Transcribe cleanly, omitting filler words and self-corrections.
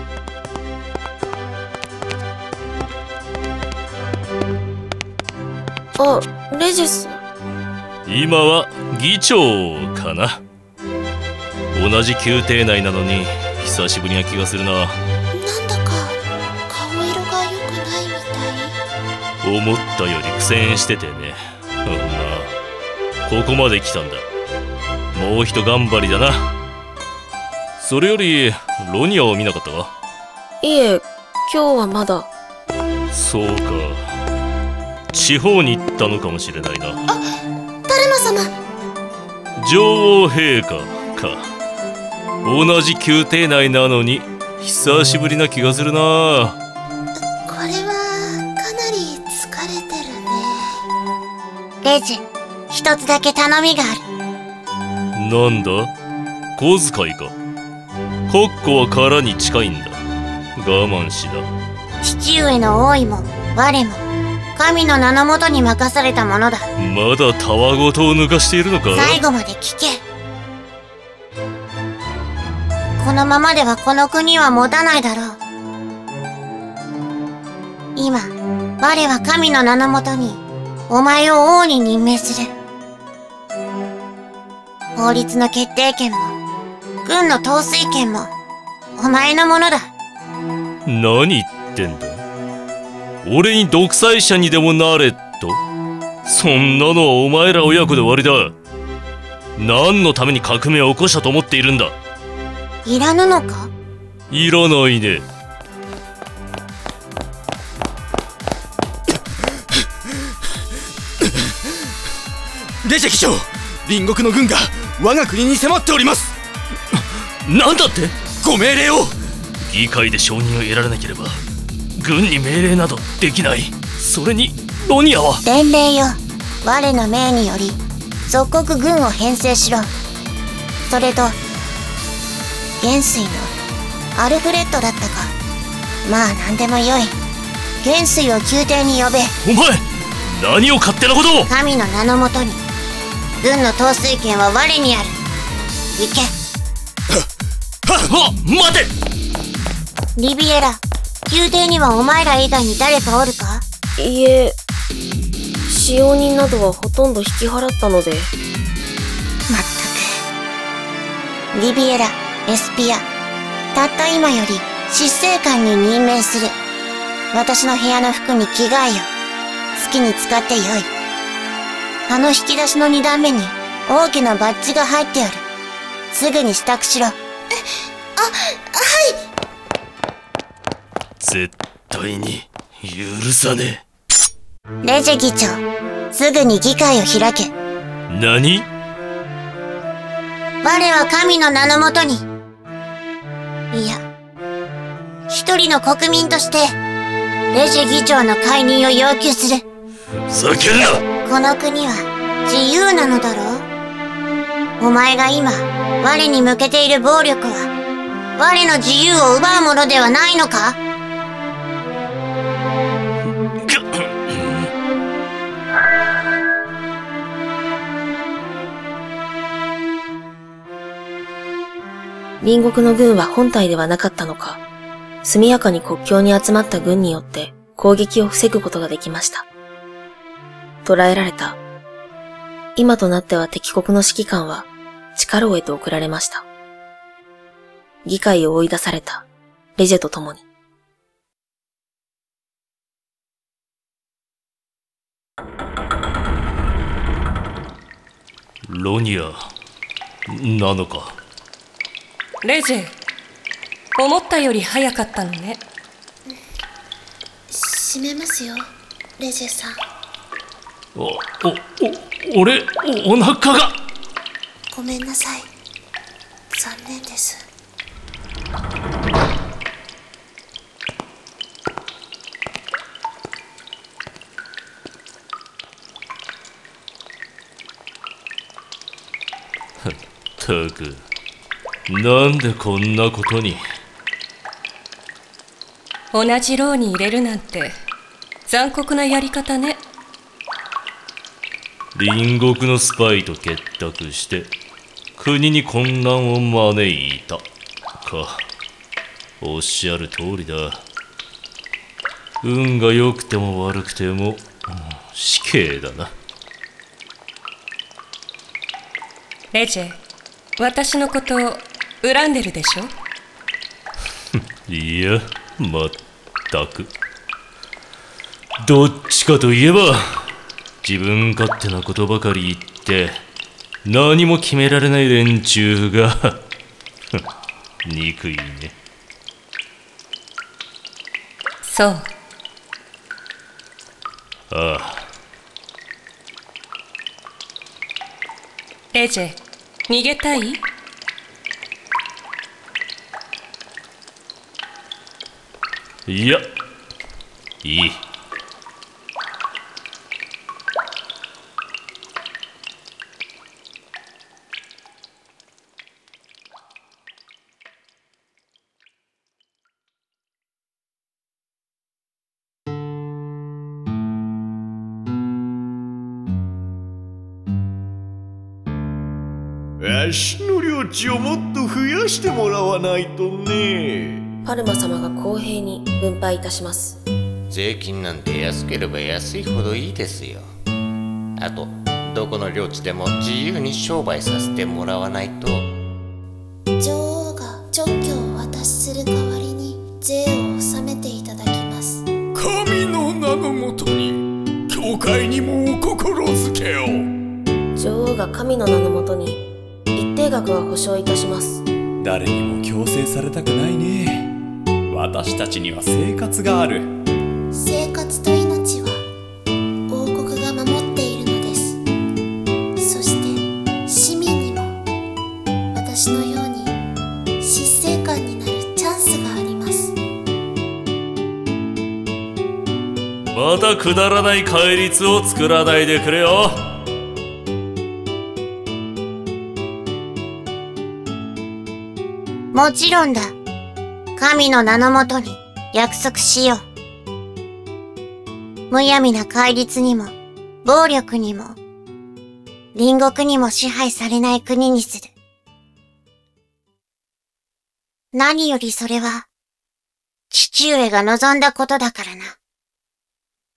あ、レジス。 今は議長かな。同じ宮廷内なのに久しぶりな気がするな。 なんだか顔色が良くないみたい。 思ったより苦戦しててね。まあここまで来たんだ。もうひと頑張りだな。それよりロニアを見なかったか？ いえ、今日はまだ。 そうか、地方に行ったのかもしれないな。 あ、ダルマ様。 女王陛下か。同じ宮廷内なのに久しぶりな気がするな。 これはかなり疲れてるね。 レジ、一つだけ頼みがある。 なんだ？小遣いか。コッコは殻に近いんだ。我慢しな。 父上の王位も我も神の名のもとに任されたものだ。 まだたわごとを抜かしているのか？ 最後まで聞け。このままではこの国は持たないだろう。今、我は神の名のもとにお前を王に任命する。法律の決定権も軍の統帥権もお前のものだ。 何言ってんだ？俺に独裁者にでもなれと？そんなのはお前ら親子で終わりだ。何のために革命を起こしたと思っているんだ？ いらぬのか？ いらないね。 レジェ議長、隣国の軍が我が国に迫っております。 なんだって？ ご命令を。 議会で承認を得られなければ軍に命令などできない。それにロニアは伝令よ。我の命により属国軍を編成しろ。それと元帥のアルフレッドだったか。まあ何でもよい。元帥を宮廷に呼べ。 お前何を勝手なことを。 神の名のもとに軍の統帥権は我にある。行け。 待て。 リビエラ、宮廷にはお前ら以外に誰かおるか？ いえ、使用人などはほとんど引き払ったので。 まったく。リビエラ、エスピア、たった今より執政官に任命する。私の部屋の服に着替えよ。好きに使ってよい。あの引き出しの2段目に王家のバッジが入っておる。すぐに支度しろ。 はい。 絶対に許さねえ。レジェ議長、すぐに議会を開け。 何？ 我は神の名のもとに、いや、一人の国民としてレジェ議長の解任を要求する。 ふざけるな。 この国は自由なのだろう。お前が今我に向けている暴力は我の自由を奪うものではないのか？ 隣国の軍は本体ではなかったのか、速やかに国境に集まった軍によって攻撃を防ぐことができました。捕らえられた。今となっては敵国の指揮官は地下牢へと送られました。議会を追い出されたレジェと共に。 ロニアなのか？ レジェ、思ったより早かったのね。 閉めますよ、レジェさん。 俺、お腹が。 ごめんなさい。残念です。 ったく、なんでこんなことに。 同じ牢に入れるなんて残酷なやり方ね。 隣国のスパイと結託して国に混乱を招いたか。 おっしゃる通りだ。運が良くても悪くても、死刑だな。 レジェ、私のこと恨んでるでしょ？ いや、まったく。どっちかといえば、自分勝手なことばかり言って何も決められない連中が憎いね。 そう。 ああ。 レジェ、逃げたい？ いや、いい。 わしの領地をもっと増やしてもらわないとね。 パルマ様が公平に分配いたします。 税金なんて安ければ安いほどいいですよ。あと、どこの領地でも自由に商売させてもらわないと。 女王が勅許をお渡しする代わりに税を納めていただきます。 神の名のもとに教会にもお心づけを。 女王が神の名のもとに一定額は保証いたします。 誰にも強制されたくないね。私たちには生活がある。 生活と命は王国が守っているのです。そして市民にも私のように執政官になるチャンスがあります。 またくだらない戒律を作らないでくれよ。 もちろんだ。神の名のもとに約束しよう。むやみな戒律にも、暴力にも、隣国にも支配されない国にする。何よりそれは、父上が望んだことだからな。